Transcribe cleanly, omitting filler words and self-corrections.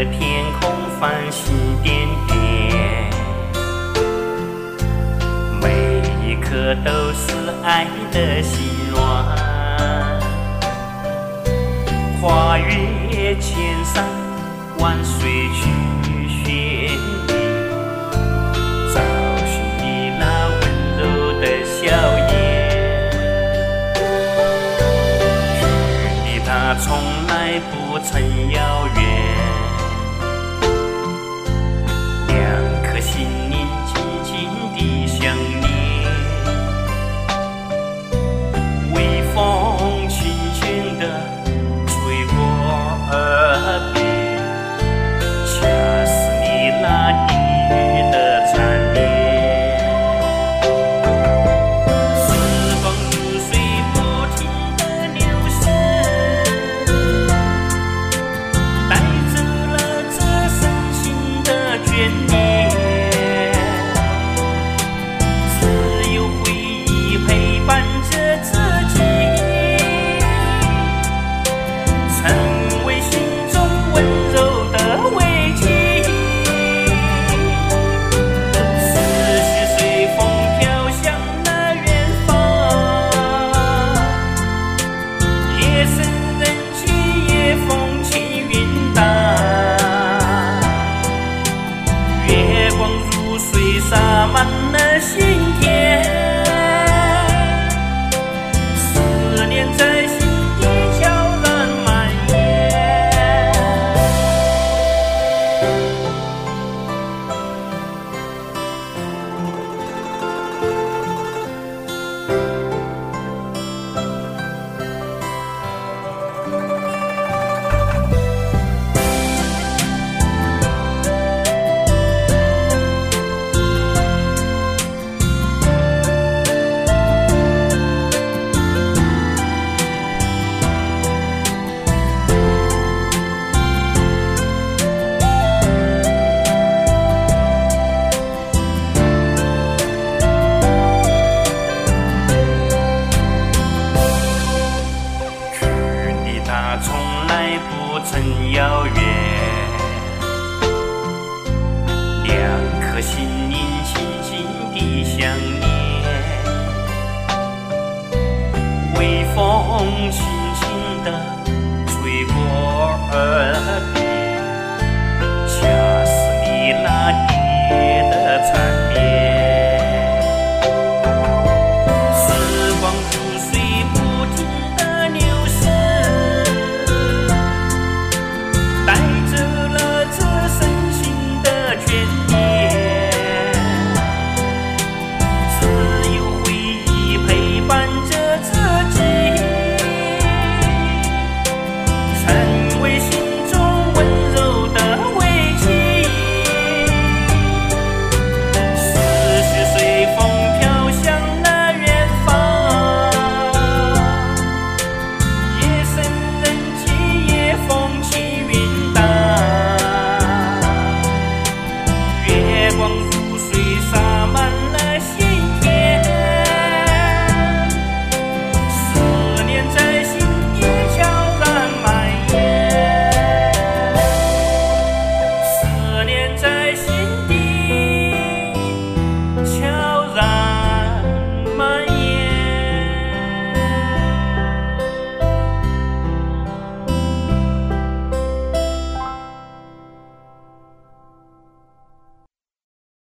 天空繁星点点，每一颗都是爱的心软。跨越千山万水去寻你，找寻你那温柔的笑颜。距离它从来不曾遥远，两颗心灵紧紧地相连，微风轻轻地吹过耳边，恰似你那低语的缠绵。时光如水不停地流逝，带走了这深情的眷恋，只有回忆陪伴着自己，成为心中温柔的慰藉。思绪随风飘向了远方，夜深人静夜风轻云淡，月光如水洒满了心田，思念在心底悄然蔓延。它从来不曾遥远，两颗心灵紧紧地相连，微风轻轻地吹过耳边，恰似你那低语的缠